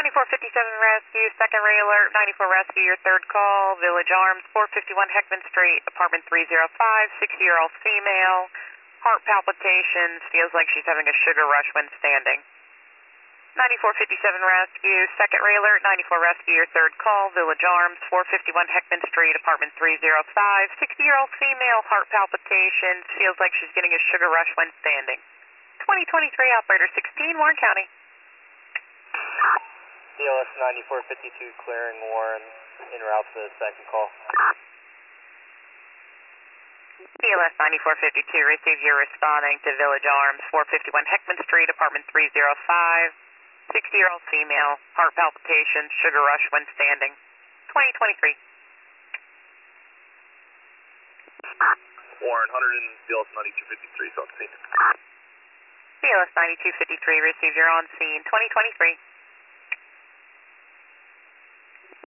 9457 Rescue, second ray alert, 94 Rescue, your third call, Village Arms, 451 Heckman Street, apartment 305, 60-year-old female, heart palpitations, feels like she's having a sugar rush when standing. 9457 Rescue, second ray alert, 94 Rescue, your third call, Village Arms, 451 Heckman Street, apartment 305, 60-year-old female, heart palpitations, feels like she's getting a sugar rush when standing. 2023 operator 16, Warren County. CLS 9452 clearing Warren, en route to the second call. CLS 9452, receive you're responding to Village Arms, 451 Heckman Street, apartment 305, 60-year-old female, heart palpitations, sugar rush when standing. 2023. Warren, 100 and CLS 9253, so on scene. CLS 9253, receive you're on scene, 2023.